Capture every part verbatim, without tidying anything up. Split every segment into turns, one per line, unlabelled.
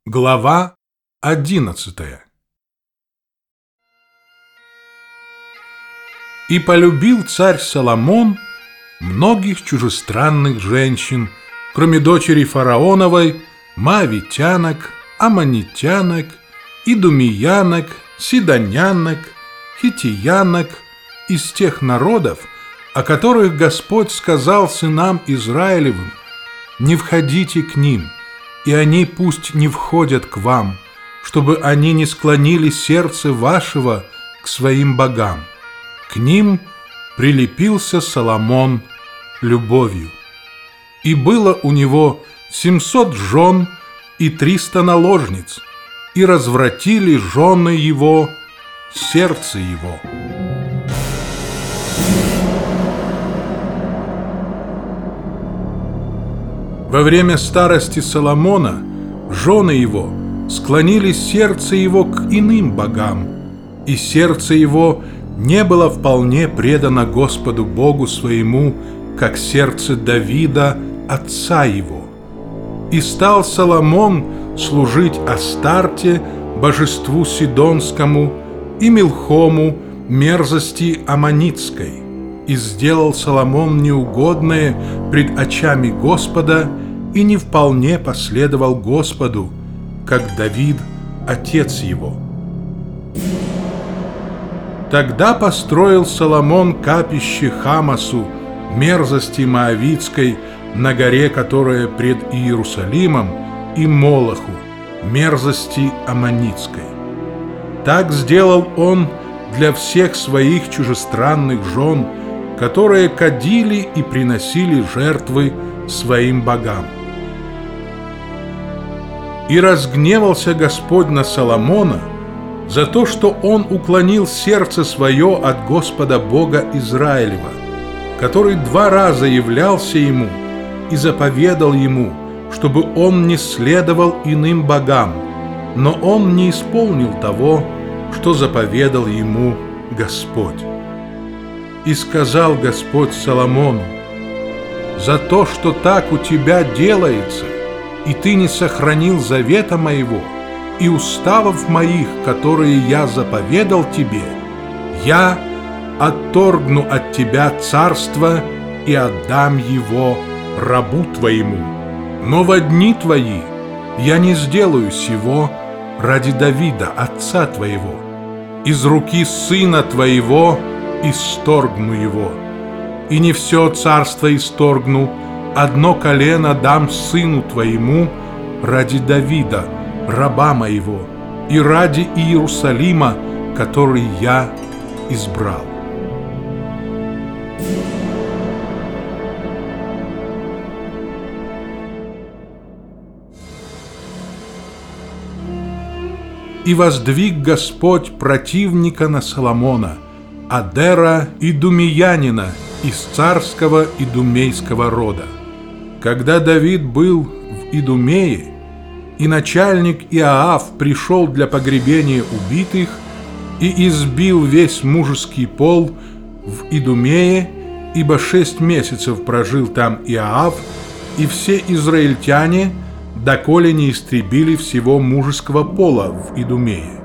Глава одиннадцатая. И полюбил царь Соломон многих чужестранных женщин, кроме дочери фараоновой, моавитянок, аммонитянок, идумеянок, сидонянок, хиттиянок, из тех народов, о которых Господь сказал сынам Израилевым: «Не входите к ним, и они пусть не входят к вам, чтобы они не склонили сердце вашего к своим богам». К ним прилепился Соломон любовью. И было у него семьсот жен и триста наложниц, и развратили жены его сердце его. Во время старости Соломона жены его склонили сердце его к иным богам, и сердце его не было вполне предано Господу Богу своему, как сердце Давида, отца его. И стал Соломон служить Астарте, божеству Сидонскому, и Милхому, мерзости Аммонитской. И сделал Соломон неугодное пред очами Господа, и не вполне последовал Господу, как Давид, отец его. Тогда построил Соломон капище Хамасу, мерзости Моавитской, на горе, которая пред Иерусалимом, и Молоху, мерзости Аммонитской. Так сделал он для всех своих чужестранных жен, которые кадили и приносили жертвы своим богам. И разгневался Господь на Соломона за то, что он уклонил сердце свое от Господа Бога Израилева, который два раза являлся ему и заповедал ему, чтобы он не следовал иным богам, но он не исполнил того, что заповедал ему Господь. И сказал Господь Соломону: «За то, что так у тебя делается, и ты не сохранил завета моего и уставов моих, которые я заповедал тебе, я отторгну от тебя царство и отдам его рабу твоему. Но во дни твои я не сделаю сего ради Давида, отца твоего. Из руки сына твоего исторгну его. И не все царство исторгну, одно колено дам сыну твоему ради Давида, раба моего, и ради Иерусалима, который я избрал». И воздвиг Господь противника на Соломона, Адера идумеянина из царского идумейского рода. Когда Давид был в Идумее, и начальник Иоав пришел для погребения убитых и избил весь мужеский пол в Идумее, ибо шесть месяцев прожил там Иоав, и все израильтяне, доколе не истребили всего мужеского пола в Идумее.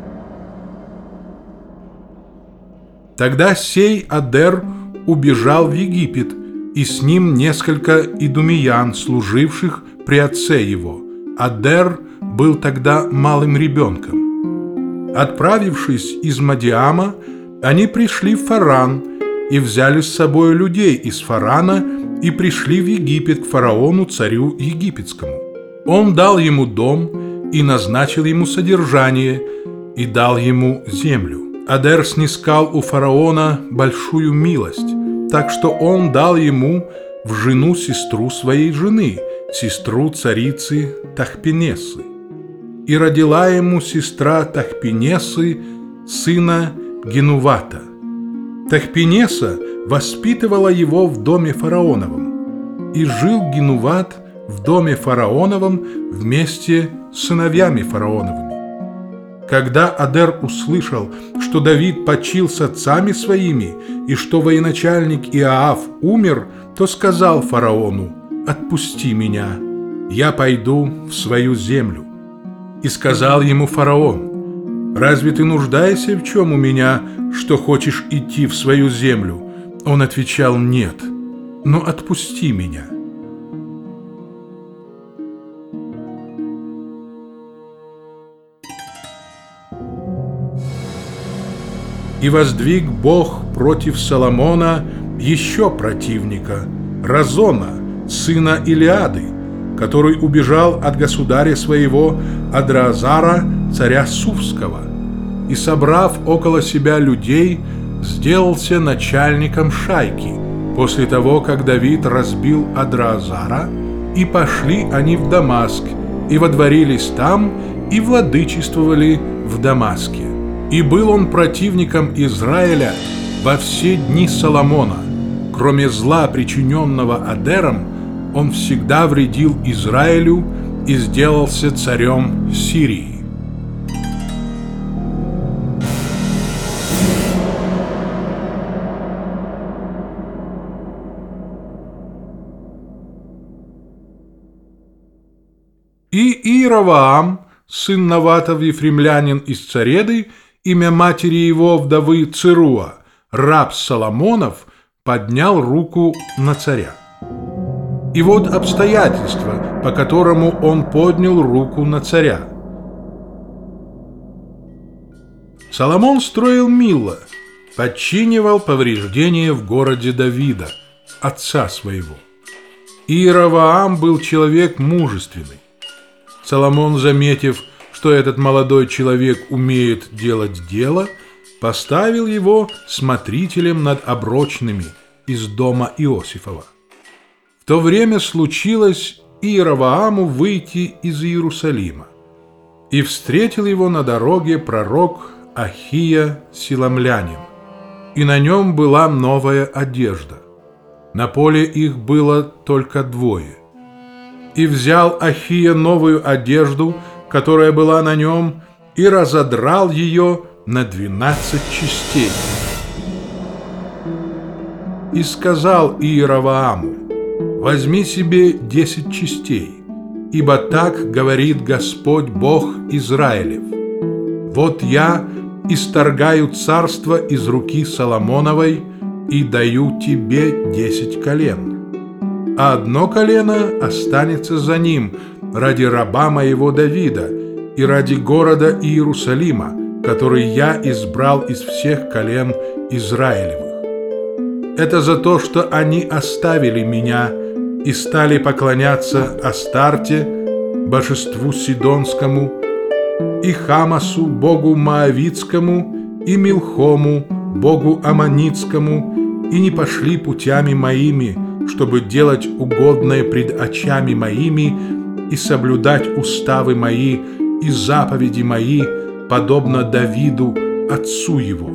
Тогда сей Адер убежал в Египет, и с ним несколько идумеян, служивших при отце его. Адер был тогда малым ребенком. Отправившись из Мадиама, они пришли в Фаран и взяли с собой людей из Фарана и пришли в Египет к фараону, царю египетскому. Он дал ему дом и назначил ему содержание, и дал ему землю. Адер снискал у фараона большую милость, так что он дал ему в жену сестру своей жены, сестру царицы Тахпенесы. И родила ему сестра Тахпенесы сына Генувата. Тахпенеса воспитывала его в доме фараоновом, и жил Генуват в доме фараоновом вместе с сыновьями фараоновыми. Когда Адер услышал, что Давид почил с отцами своими и что военачальник Иоав умер, то сказал фараону: «Отпусти меня, я пойду в свою землю». И сказал ему фараон: «Разве ты нуждаешься в чем у меня, что хочешь идти в свою землю?» Он отвечал: «Нет, но отпусти меня». И воздвиг Бог против Соломона еще противника, Разона, сына Илиады, который убежал от государя своего Адраазара, царя Суфского, и, собрав около себя людей, сделался начальником шайки, после того, как Давид разбил Адраазара, и пошли они в Дамаск, и водворились там, и владычествовали в Дамаске. И был он противником Израиля во все дни Соломона. Кроме зла, причиненного Адером, он всегда вредил Израилю и сделался царем Сирии. И Иеровоам, сын Наватов ефремлянин из Цареды, имя матери его вдовы Церуа, раб Соломонов, поднял руку на царя. И вот обстоятельства, по которому он поднял руку на царя. Соломон строил Милло, подчинивал повреждения в городе Давида, отца своего. Иеровоам был человек мужественный. Соломон, заметив, что этот молодой человек умеет делать дело, поставил его смотрителем над оброчными из дома Иосифова. В то время случилось Иеровоаму выйти из Иерусалима, и встретил его на дороге пророк Ахия силамлянин, и на нем была новая одежда. На поле их было только двое. И взял Ахия новую одежду, которая была на нем, и разодрал ее на двенадцать частей. И сказал Иеровоаму: «Возьми себе десять частей, ибо так говорит Господь Бог Израилев: вот я исторгаю царство из руки Соломоновой и даю тебе десять колен, а одно колено останется за ним ради раба моего Давида и ради города Иерусалима, который я избрал из всех колен Израилевых. Это за то, что они оставили меня и стали поклоняться Астарте, божеству Сидонскому, и Хамасу, богу Моавитскому, и Милхому, богу Аммонитскому, и не пошли путями моими, чтобы делать угодное пред очами моими и соблюдать уставы мои и заповеди мои, подобно Давиду, отцу его.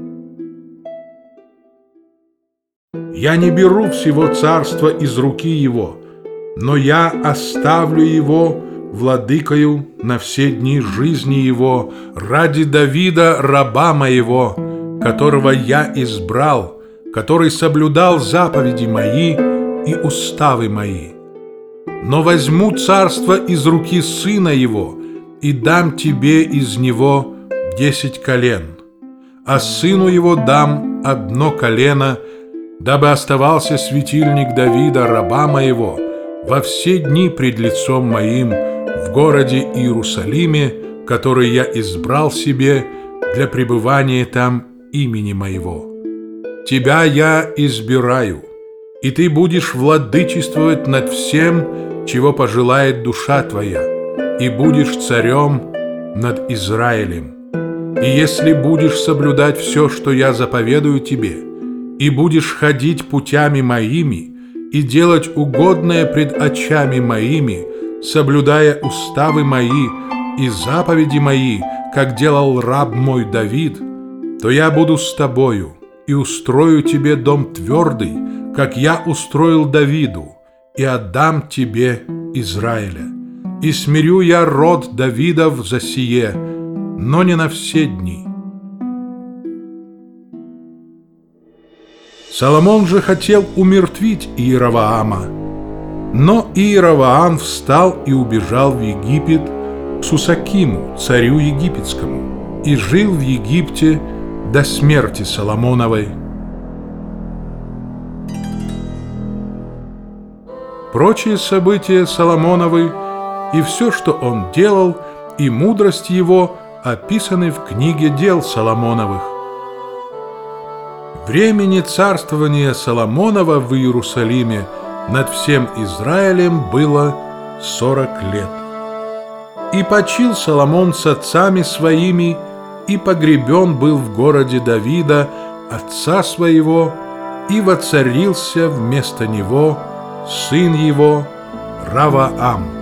Я не беру всего царства из руки его, но я оставлю его владыкою на все дни жизни его ради Давида, раба моего, которого я избрал, который соблюдал заповеди мои и уставы мои. Но возьму царство из руки сына его и дам тебе из него десять колен, а сыну его дам одно колено, дабы оставался светильник Давида, раба моего, во все дни пред лицом моим в городе Иерусалиме, который я избрал себе для пребывания там имени моего. Тебя я избираю, и ты будешь владычествовать над всем, чего пожелает душа твоя, и будешь царем над Израилем. И если будешь соблюдать все, что я заповедую тебе, и будешь ходить путями моими и делать угодное пред очами моими, соблюдая уставы мои и заповеди мои, как делал раб мой Давид, то я буду с тобою и устрою тебе дом твердый, как я устроил Давиду, и отдам тебе Израиля. И смирю я род Давидов за сие, но не на все дни». Соломон же хотел умертвить Иеровоама, но Иеровоам встал и убежал в Египет, в Сусакиму, царю египетскому, и жил в Египте до смерти Соломоновой. Прочие события Соломоновы и все, что он делал, и мудрость его описаны в книге дел Соломоновых. Времени царствования Соломонова в Иерусалиме над всем Израилем было сорок лет. И почил Соломон с отцами своими, и погребен был в городе Давида, отца своего, и воцарился вместо него сын его Раваам.